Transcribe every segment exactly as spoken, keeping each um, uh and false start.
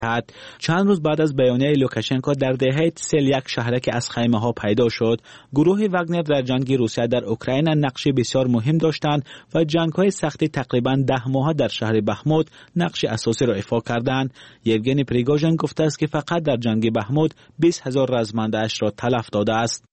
چند روز بعد از بیانیه لوکاشنکو در دهه چهل یک شهرک از خیمه ها پیدا شد. گروه واگنر در جنگ روسیه در اوکراین نقش بسیار مهم داشتند و جنگ های سختی تقریبا ده ماه در شهر بخموت نقش اساسی را ایفا کردند. یوگنی پریگوژن گفته است که فقط در جنگ بخموت بیست هزار رزمنده اش را تلف داده است.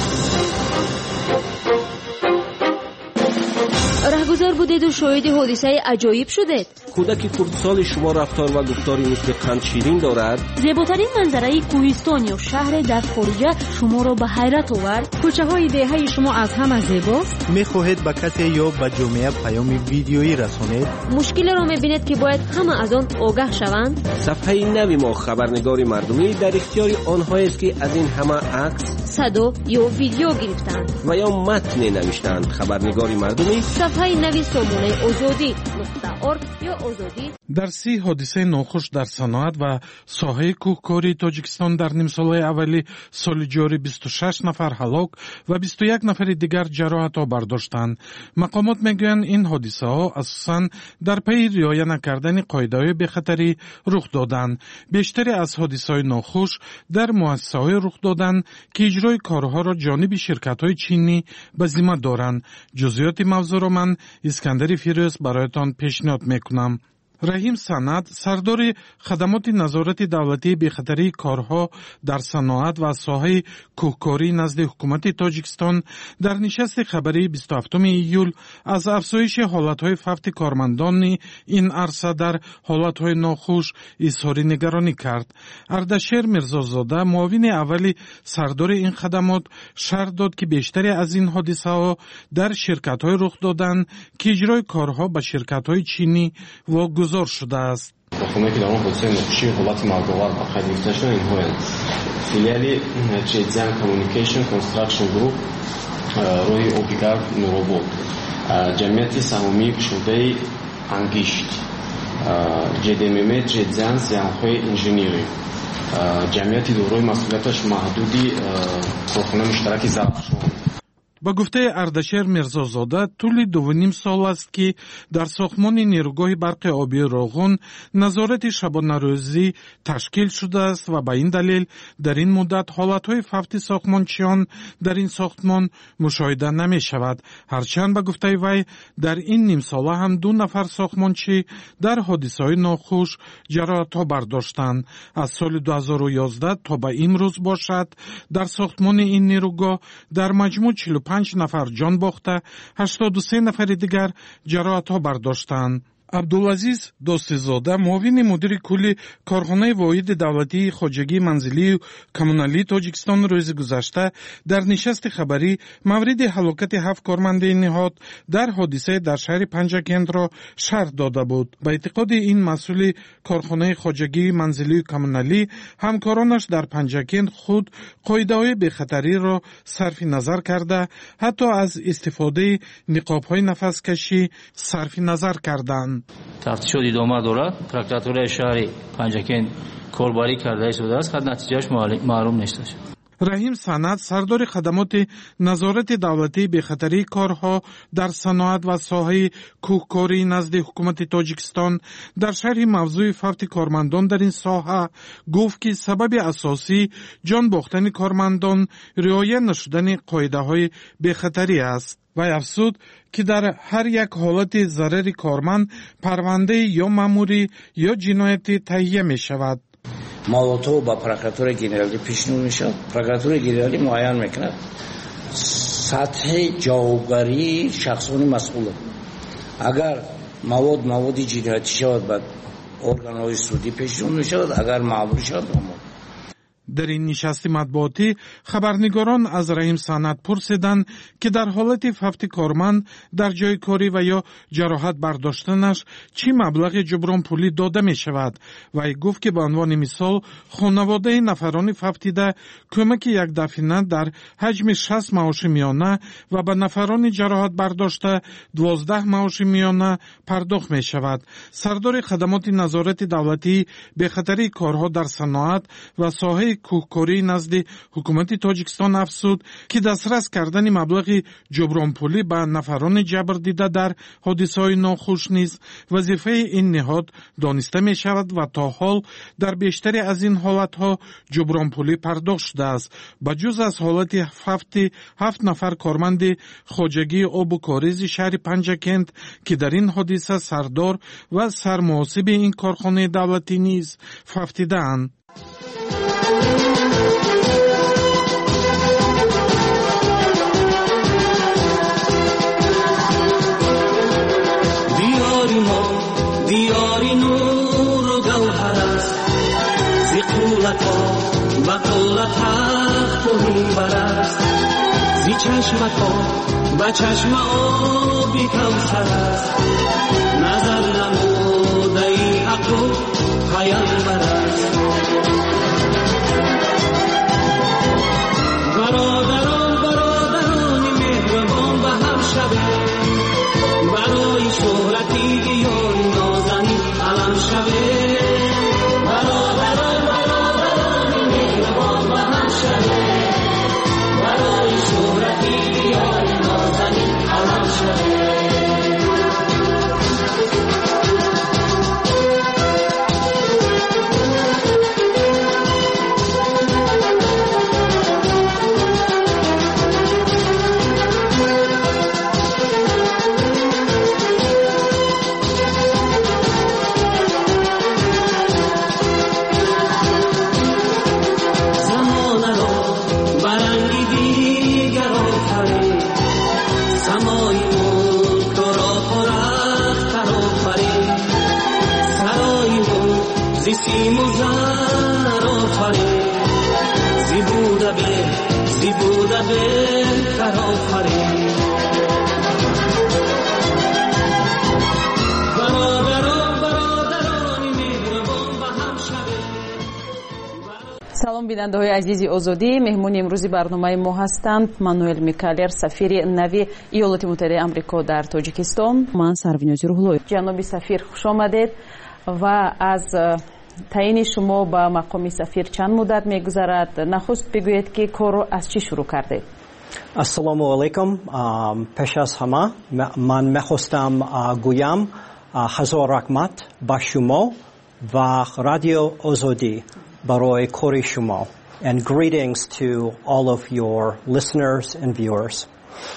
رهگذر بودید و شاهد حادثه عجایب شدید. کودک کردستان شما رفتار و گفتاری مثل قند شیرین دارد. زیباترین منظره کوهستان یا شهر در خارج شما را به حیرت آورد. کوچه های دهه شما از همه زیباست. میخواهید به کسی یا به جامعه پیام ویدیویی رسانید؟ مشکل را میبینید که باید همه از آن آگاه شوند. صفحه نوی ما خبرنگار مردمی در اختیار آنهایی است که از این همه عکس، صدا یا ویدیو گرفتند و یا متن نوشتند. خبرنگار مردمی صفحه نوی سامانه آزادی نقطه ارگ یا آزادی. در سی حادثه ناخوش در صنعت و ساحه کوهکاری تاجیکستان در نیم ساله اولی سال جاری بیست و شش نفر هلاک و بیست و یک نفر دیگر جراحت برداشتند. مقامات میگویند این حادثه ها اساساً در پی رعایت نکردن قاعده‌های بی‌خطری رخ دادند. بیشتری از حادثه های ناخوش در مؤسسه‌های رخ دادند که اجرای کارها را جانب شرکت‌های چینی به ذمه دارند. جزئیات موضوع را من اسکندر فیروز برایتان پیشنهاد میکنم. رحیم سند، سردار خدمات نظارت دولتی بی‌خطری کارها در صنعت و ساحه کوهکاری نزد حکومت تاجیکستان در نشست خبری بیست و هفتم ایول از افزایش حالتهای فوت کارمندان این عرصه در حالتهای ناخوش اظهار نگرانی کرد. اردشیر میرزازاده، معاون اولی سردار این خدمات، شرح داد که بیشتری از این حادثه ها در شرکت‌های رخ دادند که اجرای کارها به شرکت‌های چینی و گذار شده است. خونه که در اون حادثه نقشی حالت مرگاور با خیلی گفتشون اینها هست. فیلیالی چیزیان کامونیکیشن کنسترکشن گروپ روی اوبیگار نورو بود. جمعیتی سهامی شده انگیشت. جدیمه چیزیان زیانخوی انجینیری. جمعیتی دوروی مسئولیتش محدودی کارخانه مشترکی ضبط شد. با گفته اردشیر میرزازاده، طول دو و نیم سال است که در ساختمان نیروگاه برق آبی راغون نظارت شبانه روزی تشکیل شده است و به این دلیل در این مدت حالتهای فوت ساختمانچیان در این ساختمان مشاهده نمی شود. هرچند به گفته وی در این نیم ساله هم دو نفر ساختمانچی در حادثه های ناخوش جراحت ها برداشتند. از سال دو هزار و یازده تا به امروز باشد در ساختمان این نیروگاه در مجموع چهل و پنج نفر جان باخته، هشتاد و سه نفر دیگر جراحت ها برداشتند. عبدالعزیز دوستیزاده، معاون مدیر کلی کارخانه واحد دولتی خواجگی منزلی و کمونالی تاجیکستان روز گذشته در نشست خبری مورد هلاکت هفت کارمند نهاد در حادثه در شهر پنجکند را شرح داده بود. به اعتقاد این مسئول کارخانه خواجگی منزلی و کمونالی، همکارانش در پنجکند خود قاعده‌های بی‌خطری را صرف نظر کرده، حتی از استفاده نقاب‌های نفس کشی صرف نظر کردند. تفتیشات ادامه دارد. پروکراتور شهر پنجکند کاربری کرده شده است، خود نتیجهش معلوم نیست. رحیم سند، سردار خدمات نظارت دولتی بی‌خطری کارها در صنعت و ساحه کوهکاری نزد حکومت تاجیکستان در شرح موضوع فوت کارمندان در این ساحه گفت که سبب اساسی جان باختن کارمندان رعایت نشدن قاعده‌های بی‌خطری است. و افزود که در هر یک حالت ضرر کارمند پرونده یا مأموری یا جنایتی تهیه می شود. موضوع با پروکراتور گنرالی پیشنهاد می شود. پروکراتور گنرالی معین میکند سطح جوابگری شخصانی مسئول. اگر مواد موادی جنایتی شود بعد ارگان‌های سودی پیشنهاد می شود، اگر مأموری شود مأمور. در این نشست مطبوعاتی خبرنگاران از رحیم سند پرسیدند که در حالت فوت کارمند در جای کاری و یا جراحت برداشتنش چی مبلغ جبران پولی داده می شود. و گفت که به عنوان مثال خانواده نفران فوتیده کمک یک دفعه در حجم شصت معاش میانه و به نفران جراحت برداشته دوازده معاش میانه پرداخت می شود. سردار خدمات نظارت دولتی بی‌خطری کارها در صنعت و ساحه کوهکاری نزد حکومت تاجیکستان افزود که دسترس کردن مبلغ جبرانپولی به نفران جبر دیده در حادثه‌های ناخوش نیز وظیفه این نهاد دانسته می شود و تا حال در بیشتری از این حالتها جبرانپولی پرداخت شده است. بجز از حالت هفت هفت نفر کارمند خواجگی آب و کاریز شهر پنجکند که در این حادثه سردار و سرمحاسب این کارخانه دولتی نیز ففتیده‌اند. دیاری ما دیاری نور و گوهر است، زی قولت ها و قولت حق و میبر است، زی چشمت ها و چشم آبی کوثر است، نظر نموده ای حق و پیامبر است. برادران برادران مهربان به هم شوید، برای شهرتی دیاری نازنین علم شوید. برادران برادران مهربان به هم شوید، برای شهرتی دیاری نازنین علم شوید. سیم و زر آفرین، زی بوده به زی بوده بهتر آفرین. برادران برادرانی مهربان به هم شوید. سلام بیننده های عزیزی آزادی، مهمون امروزی برنامه ما هستند مانوئل میکالر، سفیر نوی ایالات متحده آمریکا در تاجیکستان. من سروینازی روحلوی. جناب سفیر خوش آمدید و از تعیین شما به مقام سفیر چند مدت میگذرد؟ نخست بگویید که کار از چی شروع کردید؟ السلام علیکم. پیش از همه من میخواستم گویم هزار رحمت به شما و رادیو آزادی برای کار شما. And greetings to all of your listeners and viewers.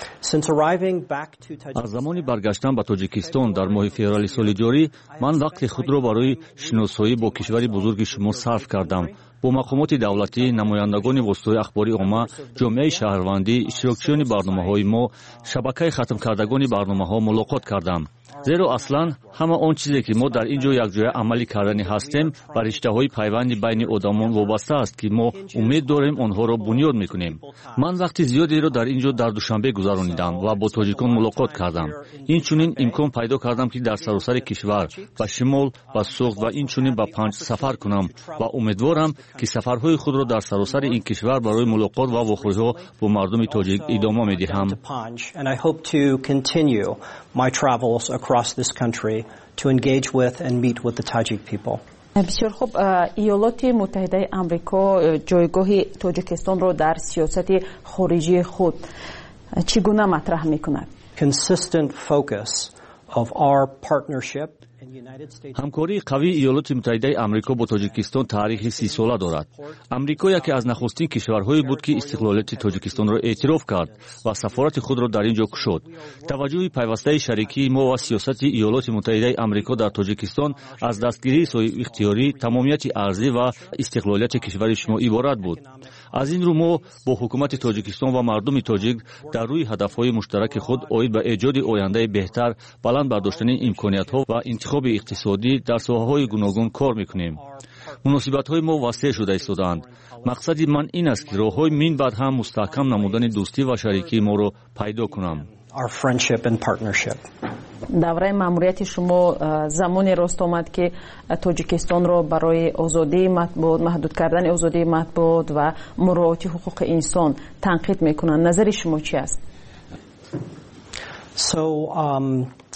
از زمانی برگشتن به تاجیکستان در ماه فوریه سال جاری، من وقت خود را برای شناسایی با کشور بزرگ شما صرف کردم. با مقامات دولتی، نمایندگان واسطه اخباری عامه، جامعه شهروندی، اشتراکچیان برنامه‌های ما، شبکه ختم کردگان برنامه‌ها ملاقات کردم. زیرا اصلا همه آن چیزی که ما در اینجا یک جای عملی کردنی هستیم بر رشته‌های پیوند بین آدمان وابسته است که ما امید داریم آنها را بنیاد می‌کنیم. من وقتی زیادی را در اینجا در دوشنبه گذراندم و با تاجیکان ملاقات کردم. این چنین امکان پیدا کردم که در سراسر کشور به شمال و سوق و این چنین به پنج سفر کنم و امیدوارم که سفرهای خود را در سراسر این کشور برای ملاقات و واخوری‌ها با مردم تاجیک ادامه می‌دهم. across this country to engage with and meet with the Tajik people. بسیار خوب. ایالات متحده آمریکا جایگاه تاجیکستان را در سیاست خارجی خود چگونه مطرح می‌کند؟ Consistent focus of our partnership. همکاری قوی ایالات متحده آمریکا با تاجیکستان تاریخ سی ساله دارد. آمریکا یکی از نخستین کشورهایی بود که استقلالیت تاجیکستان را اعتراف کرد و سفارت خود را در اینجا گشود. توجه پیوسته شریکی ما و سیاست ایالات متحده آمریکا در تاجیکستان از دستگیری صاحب اختیاری، تمامیت ارضی و استقلالیت کشور شما عبارت بود. از این رو ما با حکومت تاجیکستان و مردم تاجیک در روی هدفهای مشترک خود اید به ایجاد آینده بهتر، بلند برداشتن امکانیت‌ها و انتخاب اقتصادی در ساحه‌های گوناگون کار می‌کنیم. مناسبت‌های ما وسیع شده ایستادند. مقصد من این است که راه‌های من بعد هم مستحکم نمودن دوستی و شریکی ما را پیدا کنم. Our friendship and partnership. دوره ماموریت شما زمانی راست آمد که تاجیکستان را برای آزادی مطبوعات، محدود کردن آزادی مطبوعات و مراعات حقوق انسان تنقید میکنند. نظر شما چی است؟ So um,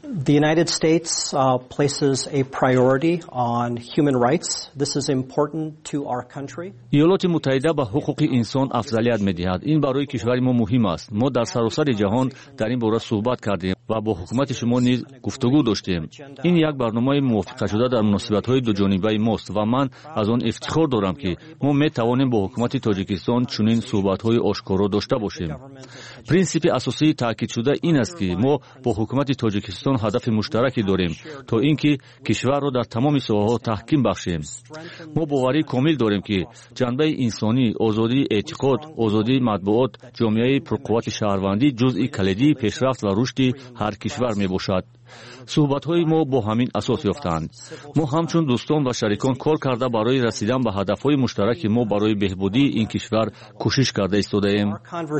The United States uh, places a priority on human rights. This is important to our country. ایالات متحده به حقوق انسان افضلیت می‌دهد. این برای کشور ما مهم است. ما در سراسر جهان در این باره صحبت کردیم و با حکومت شما نیز گفتگو داشتیم. این یک برنامه موافقه شده در مناسبت‌های دو جانبه ماست و من از آن افتخار دارم که ما می‌توانیم با حکومت تاجیکستان چنین صحبت‌های آشکارا داشته باشیم. پرینسیپ اساسی تاکید شده این است که ما با حکومت تاجیکستان هدف مشترکی داریم تا اینکه کشور را در تمام ساحه‌ها تحکیم بخشیم. ما باوری کامل داریم که جنبه انسانی، آزادی اعتقاد، آزادی مطبوعات، جامعه پرقوت شهروندی جزئی کلیدی پیشرفت و رشد هر کشور میباشد. صحبت‌های ما با همین اساس یافتند. ما همچون دوستان و شریکان کار کرده برای رسیدن به هدف‌های مشترک ما برای بهبودی این کشور کوشش کرده ایستاده‌ایم.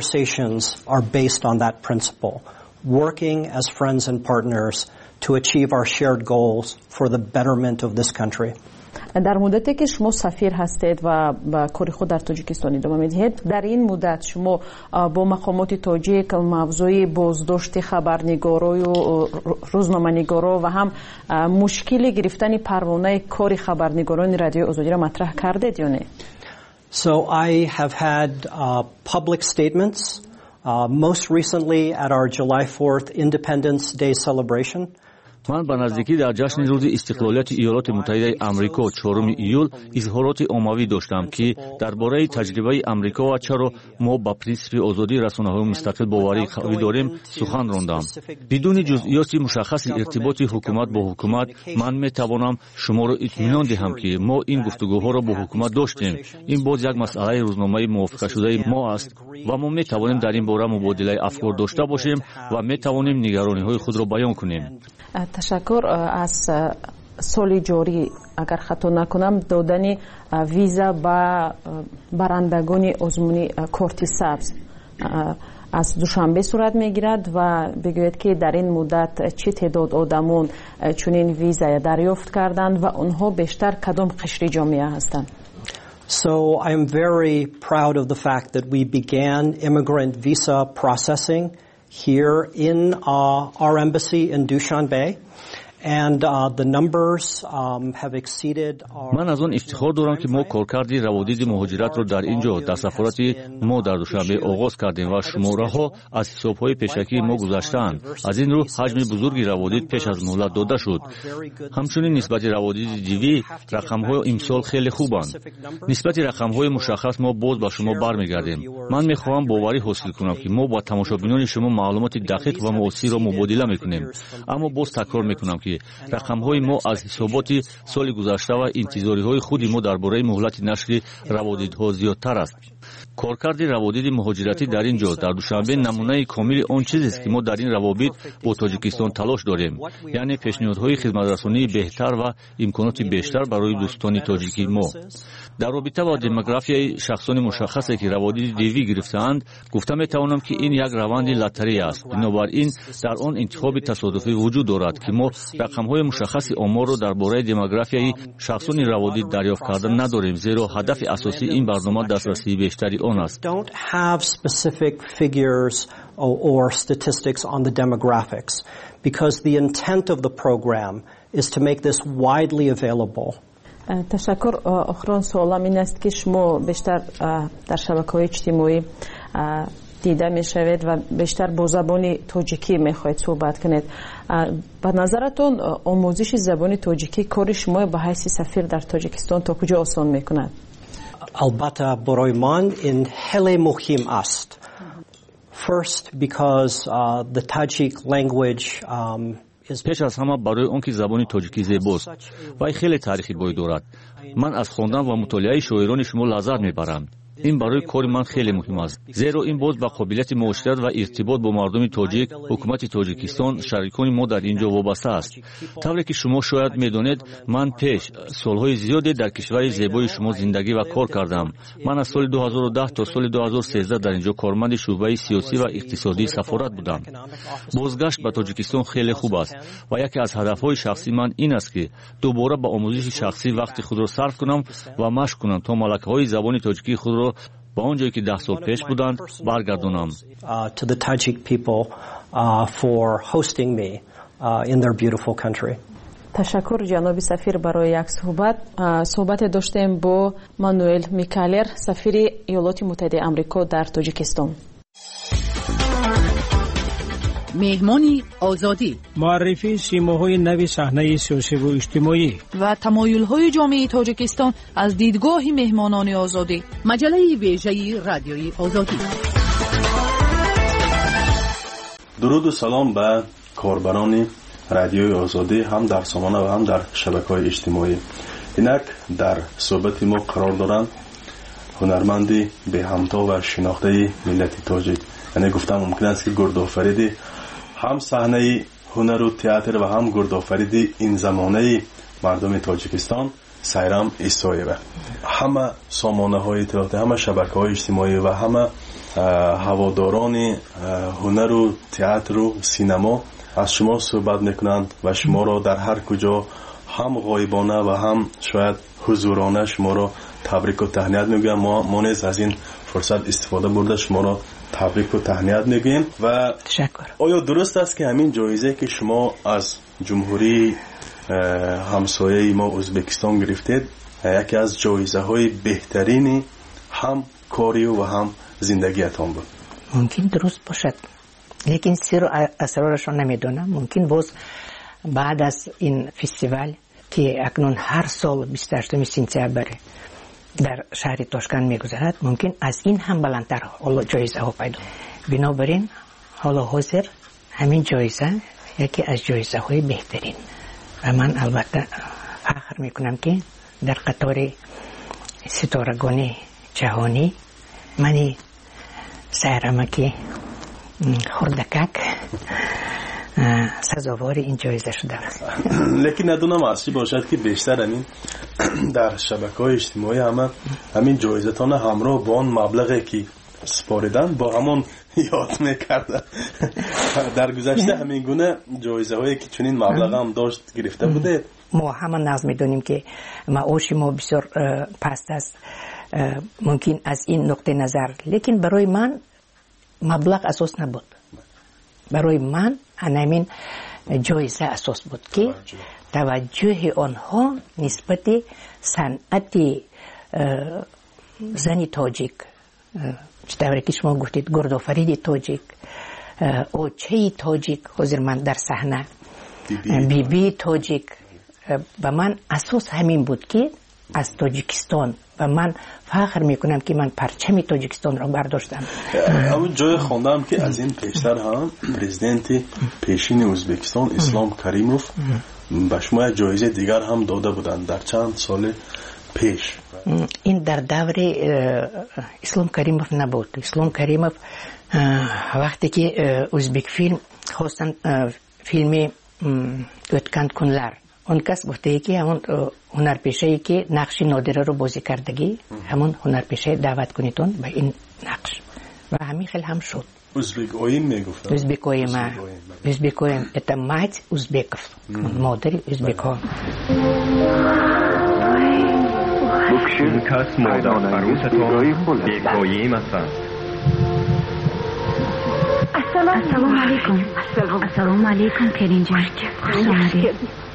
Working as friends and partners to achieve our shared goals for the betterment of this country. در مدتی که شما سفیر هستید و با کار خود در تاجیکستان ادامه میدهید، در این مدت شما با مقامات تاجیک موضوع بازداشت خبرنگارای و روزنامه‌نگارا و هم مشکل گرفتن پروانه کار خبرنگاران رادیو آزادی را مطرح کردید یا نه؟ So I have had uh, public statements Uh, most recently at our July fourth Independence Day celebration. من به نزدیکی در جشن روز استقلالیت ایالات متحده آمریکا چهارم ایول اظهارات عمومی داشتم که درباره تجربه آمریکا و چرا ما با پرینسیپ آزادی رسانه‌های مستقل باوری قوی داریم سخن راندم. بدون جزئیات مشخص ارتباط حکومت با حکومت من میتوانم شما را اطمینان دهم که ما این گفتگوها را با حکومت داشتیم. این باز یک مسئله روزنامه موافقه شده ما است و ما میتوانیم در این باره مبادله افکار داشته باشیم و میتوانیم نگرانی‌های خود را بیان کنیم. تشکر. از سال جاری اگر خطا نکنم دادن ویزا به برندگان آزمون کارت سبز از دوشنبه صورت میگیرد و بگوید که در این مدت چه تعداد آدمون چنین ویزا دریافت کردند و آنها بیشتر کدام قشر جامعه هستند؟ So I am very proud of the fact that we began immigrant visa processing here in uh, our embassy in Dushanbe. And uh, the numbers um, have exceeded our... من از آن افتخار دارم که ما کارکردی روادید مهاجرت را در اینجا در سفارت ما در دوشنبه آغاز کردیم و شماره‌ها از حساب‌های پیشکی ما گذشتند. از این رو حجم بزرگی روادید پیش از مهلت داده شد. همچنین نسبت روادید دیوی رقم‌های امسال خیلی خوبند. نسبت رقم‌های مشخص ما باز با شما برمیگردیم. من می‌خواهم باوری حاصل کنم که ما با تماشابینان شما معلومات دقیق و موثر را مبادله می‌کنیم. اما باز تکرار می‌کنم که رقم‌های ما از حسابات سال گذشته و انتظاری‌های خود ما درباره مهلت نشر روادیدها زیادتر است. کارکرد روادید مهاجرتی در اینجا در دوشنبه نمونه کامل آن چیزی است که ما در این روابط با تاجیکستان تلاش داریم، یعنی پیشنهادهای خدمترسانی بهتر و امکانات بیشتر برای دوستان تاجیکی ما. در رابطه با دموگرافیای شخصان مشخصی که روادید دیوی گرفته‌اند گفتم می‌توانم که این یک روند لاتاری است. بنابراین در آن انتخاب تصادفی وجود دارد که ما رقم‌های مشخص آمار را درباره دموگرافیای شخصان روادید دریافت کردن نداریم، زیرا هدف اساسی این برنامه دسترسی بیشتری آن است. Don't have specific figures or statistics on the demographics because the intent of the program is to make this widely available. تشکر. آخرین سوالم این است که شما بیشتر در شبکه‌های اجتماعی دیده میشوید و بیشتر با زبان تاجیکی میخواید صحبت کنید. به نظرتون آموزش زبان تاجیکی کار شما به حیث سفیر در تاجیکستان تا کجا آسان میکند؟ البته برای من این خیلی مهم است. First because uh, the Tajik language um, پیش از همه برای اون که زبان تاجیکی زیباست و خیلی تاریخی بوی دارد. من از خواندن و مطالعه شاعران شما لذت میبرم. این برای کار من خیلی مهم است، زیرا این باز با قابلیت معاشرت و ارتباط با مردم تاجیک، حکومت تاجیکستان، شریکان ما در اینجا وابسته است. طوری که شما شاید میدانید من پیش سالهای زیادی در کشور زیبای شما زندگی و کار کردم. من از سال دو هزار و ده تا سال دو هزار و سیزده در اینجا کارمند شعبه سیاسی و اقتصادی سفارت بودم. بازگشت به تاجیکستان خیلی خوب است و یکی از هدفهای شخصی من این است که دوباره با آموزش شخصی وقت خود را صرف کنم و مشق کنم تا ملکه‌های زبان تاجیکی خود را با اونجایی که ده سال پیش بودند برگردونم. To the Tajik people uh, for hosting me uh, in their beautiful country. تشکر جناب سفیر برای یک صحبت. صحبت داشتیم با مانوئل میکالر، سفیر ایالات متحده آمریکا در تاجیکستان. مهمانی آزادی، معرفی سیماهای نو صحنه سیاسی و اجتماعی و تمایل‌های جامعه تاجیکستان از دیدگاه مهمانان آزادی. مجله ویژه رادیوی آزادی. درود و سلام به کاربران رادیوی آزادی، هم در سامانه و هم در شبکه‌های اجتماعی. اینک در صحبت ما قرار دارند هنرمندی به همتا و شناخته ملت تاجیک. یعنی گفتم ممکن است که گردآفریدی هم صحنه هنر و تئاتر و هم گردآفریدی این زمانه مردم تاجیکستان سایرام ایسایه. همه سامانه های اطلاعاتی، همه شبکه های اجتماعی و همه هواداران هنر و تئاتر و سینما از شما صحبت میکنند و شما را در هر کجا هم غایبانه و هم شاید حضورانه شما را تبریک و تهنیت میگویم. ما ما نیز از این فرصت استفاده برده شما را تبریک و تهنیت میگیم. و تشکر. آیا درست است که همین جایزه که شما از جمهوری همسایه ما ازبکستان گرفتید یکی از جایزه های بهترین هم کاری و هم زندگیتان بود؟ ممکن درست باشد، لیکن سر و اسرارش نمیدونم. ممکن باز بعد از این فستیوال که اکنون هر سال بیست و هشتم سپتامبر در شهر تاشکند میگذرد، ممکن از این هم بلندتر حالا جایزه ها پیدا. بنابراین حالا حاضر همین جایزه یکی از جایزه های بهترین و من البته فخر میکنم که در قطار ستارگان جهانی منی سهرمکی خردکک سزاوار این جایزه شده است. لیکن ندونم از چی باشد که بیشتر همین در شبکه‌های اجتماعی همه همین جایزتان همراه با آن مبلغی که سپاریدن با همون یاد میکردن. در گذشته همین گونه جایزه هایی که چنین مبلغ هم داشت گرفته بوده. ما همه نظر میدونیم که معاش ما بسیار پست است، ممکن از این نقطه نظر، لیکن برای من مبلغ اساس نبود. برای من همین جایزه اساس بود که توجه آنها نسبت صنعت زنی تاجیک، چطوری که شما گفتید گردآفرید تاجیک، اوچه تاجیک، حاضر من در صحنه بی بی تاجیک، و من اساس همین بود که از تاجیکستان و من فخر میکنم که من پرچم تاجیکستان را برداشتم. اما جای خوندم که از این پیشتر هم پرزیدنت پیشین ازبکستان اسلام کریموف به شما جایزه دیگر هم داده بودند در چند سال پیش. این در دور اسلام کریموف نبود. اسلام کریموف وقتی که ازبک فیلم خواستن فیلم اوتکند کنلر، اون کس گفته که همون هنرپیشه‌ای که نقش نادره رو بازی کردگی همون هنرپیشه دعوت کنیتون به این نقش و همین خیلی هم شد. ازبک اویم میگفتن. ازبک اویم ازبک اویم это мать узбеков، مادر ازبک ها. این کس مادر عروستان بی‌پایه‌ای است. السلام علیکم. السلام علیکم کریم جان. خوش آمدید.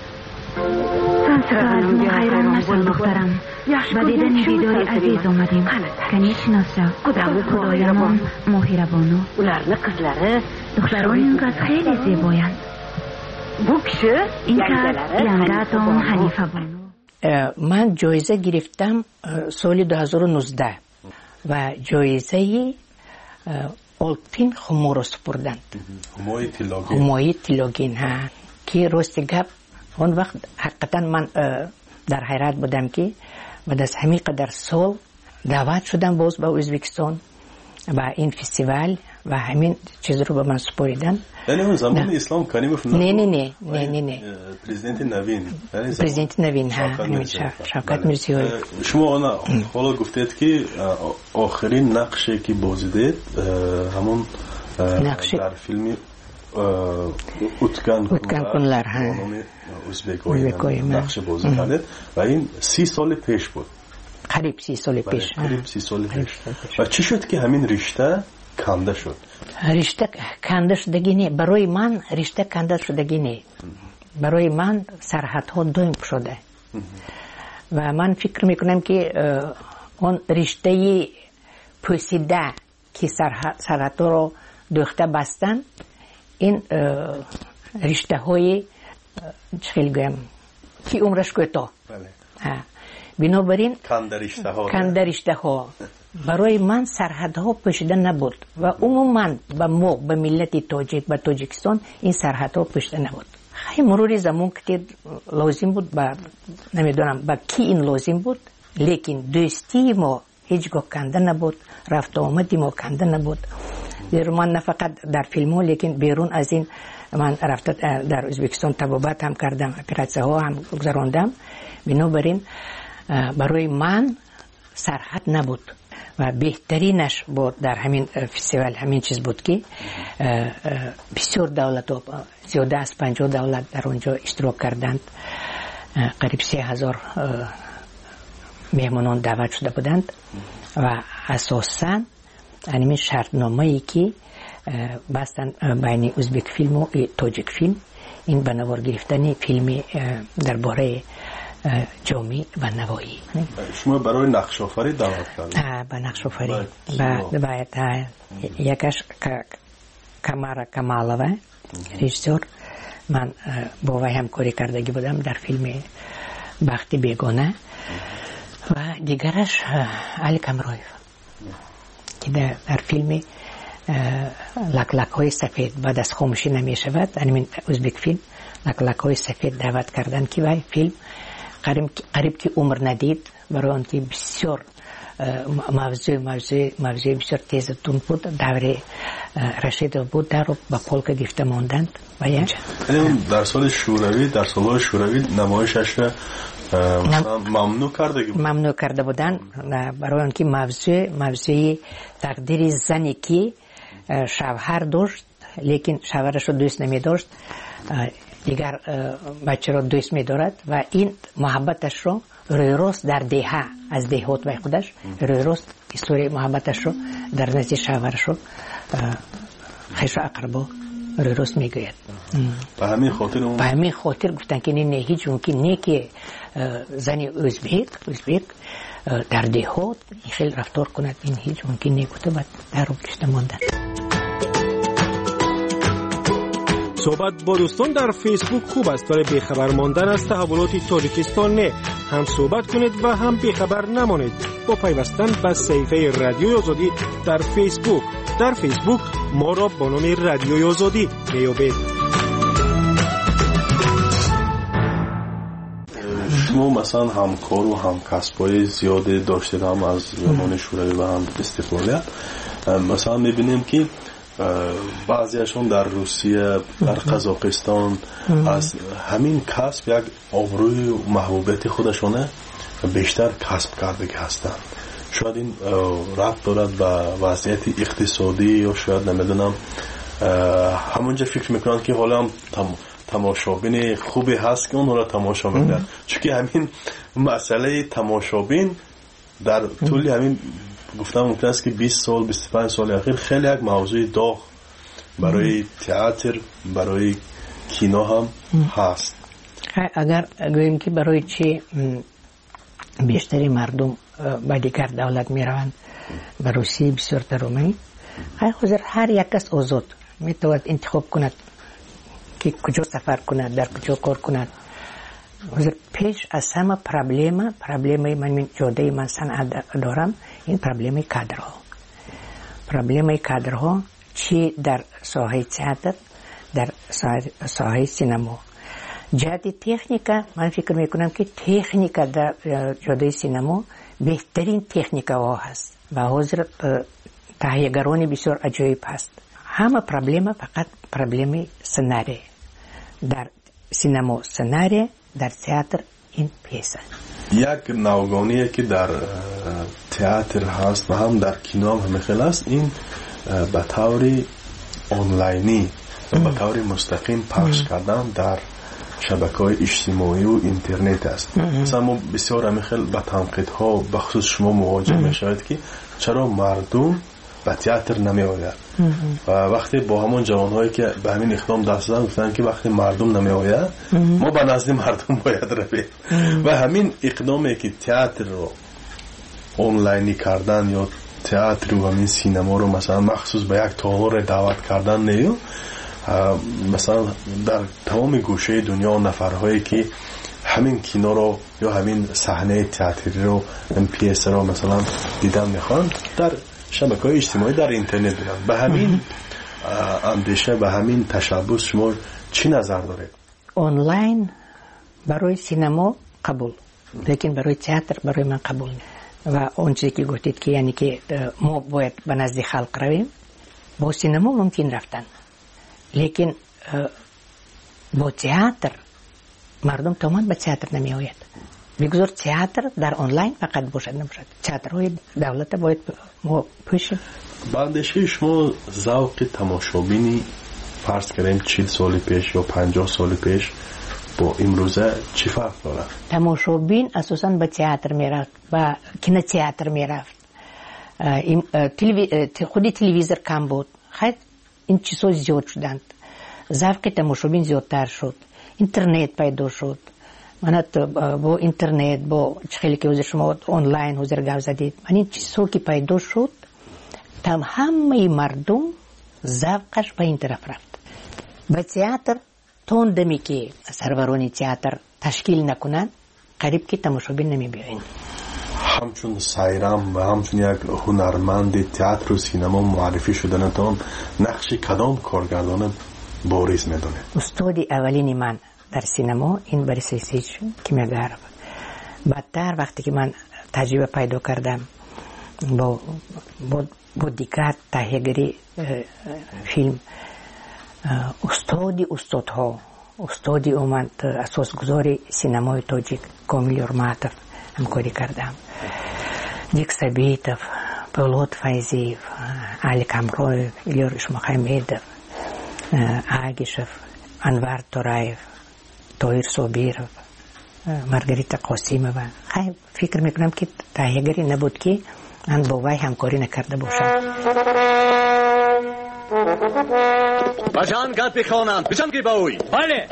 از مخیران نشد دخترم، و دیدن دیداری عزیز آمدیم. کنی شناسا خدایمان مهربانو. دختران این کس خیلی زیبایند. این کس ینگاتون حنیفه بانو. من جایزه گرفتم سال دو هزار و نوزده و جایزه آلپین خمورو سپردند. همای تیلوگین ها که راست گپ اون وقت حقیقتا من در حیرت بودم که بعد از همین قدر سال دعوت شدم باز به ازبکستان و این فستیوال و همین چیز رو به من سپاریدن. یعنی اون زمان اسلام کریموف نه نه نه نه نه نه پرزیدنت نوین پرزیدنت نوین ها شوکت میرزیوی. شما حالا گفتید که آخرین نقشی که بازی دید همون در فیلم اوتکند کنلر ها ازبکوی نقش بازی کرده و این سی سال پیش بود. قریب سی سال پیش. قریب سی سال پیش. و چی شد که همین رشته کنده شد؟ رشته کنده شدگی نه، برای من رشته کنده شدگی نه، برای من سرحدها دوم شده و من فکر میکنم که اون رشته پوسیده که سرحدها رو دوخته بستن، این رشته های چخیل گویم که عمرش کوتاه. بنابراین کنده رشته ها برای من سرحدها پوشیده نبود و عموما به ما به ملت تاجیک به تاجیکستان این سرحدها پوشیده نبود. خیلی مرور زمان که لازم بود با نمیدونم با کی این لازم بود، لیکن دوستی ما هیچگاه کنده نبود، رفت آمدی ما کنده نبود. من نه فقط در فیلم ها لیکن بیرون از این من رفت در ازبکستان تبابت هم کردم، اپراتیه ها هم گذراندم. بنابراین برای من سرحد نبود و بهترینش بود در همین فستیوال همین چیز بود که بسیار دولت ها زیاده از پنجاه دولت در اونجا اشتراک کردند، قریب سه هزار مهمانان دعوت شده بودند و اساساً همین شرطنامه ای که بستن بین ازبک فیلم و تاجیک فیلم، این به نوار گرفتن فیلم درباره جامعه و نوایی. شما برای نقش آفری دعوت کردید؟ به نقش آفری باید یکش کمارا کمالوه رژیسور، من با وی همکاری کردگی بودم در فیلم بخت بیگانه و دیگرش علی کمرویف که در فیلم لک لک های سفید بعد از خاموشی نمی شود، همین ازبک فیلم لک لک های سفید دعوت کردن که وی فیلم قریب قریب که عمر ندید، برای آنکه بسیار موضوع موضوع موضوع بسیار تیز تون بود، دوره رشید بود در رو با پولک گفته ماندند و یعنی در سال شوروی در سال شوروی نمایشش ممنوع کرده بود ممنوع کرده بودن برای آنکه موضوع موضوع تقدیر زنی که شوهر داشت لیکن شوهرش رو دوست نمی داشت، دیگر بچه رو دوست می دارد و این محبتش رو روی راست در دهه از دهات به خودش روی راست استوری محبتش رو در نزد شوهرش رو خیش اقربا روی راست می گوید. به همین خاطر به همین خاطر گفتن که نه هیچ ممکن نه که زنی ازبک ازبک در دهات خیلی رفتار کند، این هیچ ممکن نه گفته بعد در رو کشته ماندن. صحبت با دوستان در فیسبوک خوب است، ولی بیخبر ماندن از تحولات تاجیکستان نه. هم صحبت کنید و هم بیخبر نمانید با پیوستن به صفحه رادیوی آزادی در فیسبوک. در فیسبوک ما را با نام رادیوی آزادی میابید. شما مثلا همکار و همکسبای زیاده داشتید، هم از زمان شوروی و هم استقلالیت. مثلا میبینیم که بعضیشون در روسیه، در قزاقستان از همین کسب یک آبروی و محبوبیت خودشونه بیشتر کسب کرده هستند. شاید این ربط دارد به وضعیت اقتصادی یا شاید نمیدونم همونجا فکر میکنن که حالا هم تم تماشابین خوبی هست که اون را تماشا میکنن، چون که همین مسئله تماشابین در طول همین گفتم ممکن است که بیست سال بیست و پنج سال اخیر خیلی یک موضوع داغ برای تئاتر برای کینو هم هست. اگر گوییم که برای چی بیشتری مردم به دیگر دولت می روند، به روسیه بسیار ترومی، حاضر هر یک کس آزاد می تواند انتخاب کند که کجا سفر کند، در کجا کار کند. حاضر پیش از همه پرابلم پرابلم من جاده من صنعت دارم، این پرابلم کادرها پرابلم کادرها چی در ساحه تئاتر، در ساحه سینما. جهت تکنیکا من فکر میکنم که تکنیکا در جاده سینما بهترین تکنیکا ها هست و حاضر تهیه‌گرانی بسیار عجیب هست. همه پرابلم فقط پرابلم سناریو، در سینما سناریو، در تئاتر این پیسه. یک نوگانیه که در تئاتر هست و هم در کینو هم همه است، این به طور آنلاینی و به طور مستقیم پخش کردن در شبکه‌های اجتماعی و اینترنت است. مثلا ما بسیار همه خیلی با تنقیدها بخصوص شما مواجه میشوید که چرا مردم به تئاتر نمی آید و وقتی با همون جوانهایی که به همین اقدام دست دادن گفتن که وقتی مردم نمی آید ما به نزد مردم باید رویم و همین اقدامی که تئاتر رو آنلاینی کردن یا تئاتر و همین سینما رو مثلا مخصوص به یک تالار دعوت کردن نیو مثلا در تمام گوشه دنیا نفرهایی که همین کینو رو یا همین صحنه تئاتری رو ام پی اس رو مثلا دیدن میخوان در شبکه‌های اجتماعی در اینترنت دیدن. به همین اندیشه به همین تشبث شما چی نظر دارید؟ آنلاین برای سینما قبول لیکن برای تئاتر برای من قبول نیست و اون چیزی که گفتید که یعنی که ما باید به نزد خلق رویم با سینما ممکن رفتن لیکن با تئاتر مردم تمام به تئاتر نمی آید. بگذار تئاتر در آنلاین فقط باشد نباشد. تئاترهای دولت باید ما پوشیم. با اندیشه شما ذوق تماشابینی فرض کنیم چهل سال پیش یا پنجاه سال پیش با امروزه چی فرق داره؟ تماشابین اساساً به تئاتر میرفت و کینو تئاتر میرفت. خودی تلویزیون کم بود. خیلی این چیزها زیاد شدند. ذوق تماشابین زیادتر شد. اینترنت پیدا شد. من با اینترنت با خیلی که حضور شما آنلاین حضور گاو زدید من این چیزها که پیدا شد تم همه مردم ذوقش به این طرف رفت. به تئاتر توندمی که سرورانی تئاتر تشکیل نکنند قریب که تماشابین نمی بیاین. همچون سایرام و همچون یک هنرمند تئاتر و سینما معرفی شدن تان نقش کدام کارگردان بارز میدونه؟ استادی اولین من در سینما این بریس سیچ که میگرد. بعدتر وقتی که من تجربه پیدا کردم با با, با دیگر تهیه‌گری فیلم استادی استادها استادی اومد اساسگذار سینمای تاجیک کامیل یورماتov همکاری کردم. دیک سبیتов پولاد فایزیف علی کامرویف ایلور اشمخمیدov آگیشov انوار تورایف تویر صابیرov مارگریتا قاسیمова. خیلی فکر میکنم که تهیه‌گری نبود که من با وی همکاری نکرده باشم. بجان گاد بخوانم بجان که باوی بله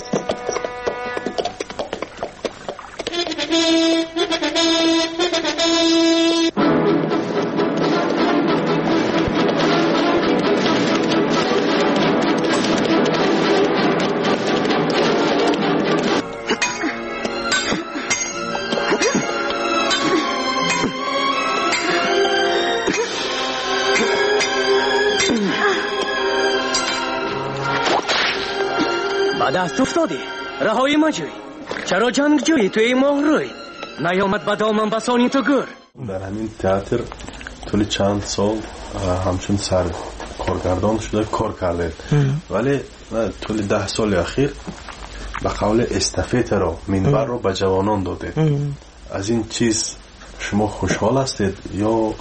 دست افتادی رهایی ما جوی چرا جنگ جوی توی ماه روی نیامد با دامن بسانی تو گر. در همین تئاتر طول چند سال همچون سر کارگردان شده کار کرده ولی طول ده سال اخیر به قول استافت رو منبر رو به جوانان داده. از این چیز شما خوشحال هستید یا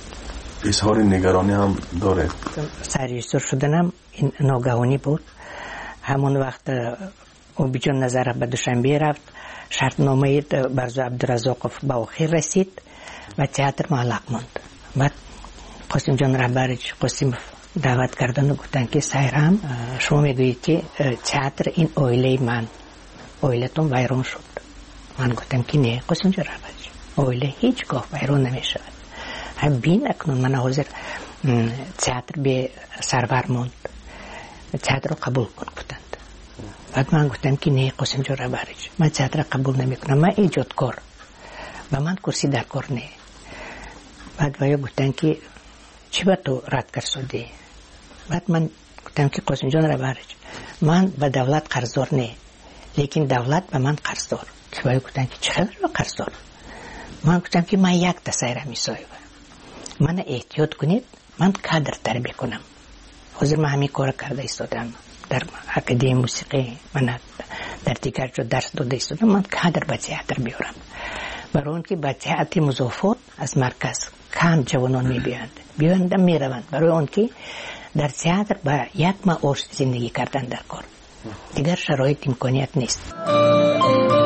اظهار نگرانی هم داره؟ سرریزدار شدنم این ناگهانی بود. همون وقت اوبیجان نظر به دوشنبه رفت شرطنامه برزو عبدالرزاقов به آخر رسید و تئاتر معلق ماند. بعد قاسم جان رهبرش قاسم دعوت کردن و گفتن که سایرام شما میگویید که تئاتر این اویله من اویلتون ویران شد. من گفتم که نه قاسم جان رهبرش اویله هیچگاه ویران نمیشود. هم بین اکنون من حاضر تئاتر به سرور ماند تئاتر رو قبول کن گفتند. بعد من گفتم که نه قاسم جان رهبرش من تئاتر رو قبول نمیکنم من ایجادکار و من کرسی در کار نه. بعد ویا گفتن که چی با تو رد کر شدی؟ بعد من گفتم که قاسم جان رهبرش من به دولت قرضدار نه لیکن دولت به من قرضدار. که ویا گفتن که چقدر به قرضدار؟ من گفتم که من یک تسایره میسایم من احتیاط کنید من کادر تربیت کنم. حاضر من همین کار کرده ایستادم در اکادمی موسیقی من در دیگر جو درس داده ایستادم من کادر به تئاتر بیارم برای اون که به تئاتر مضافات از مرکز کم جوانان میبیاند بیاند میروند برای اون که در تئاتر با یک معاش زندگی کردن در کار دیگر شرایط امکانیت نیست.